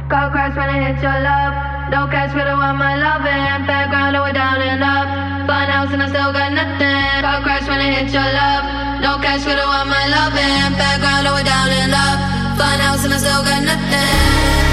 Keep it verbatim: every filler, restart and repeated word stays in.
Car crash when I hit your love. No cash for the one my loving. Background all the way down and up. Fun house and I still got nothing. Car crash when I hit your love. No cash for the one my loving. Background all the way down and up. Fun house and I still got nothing.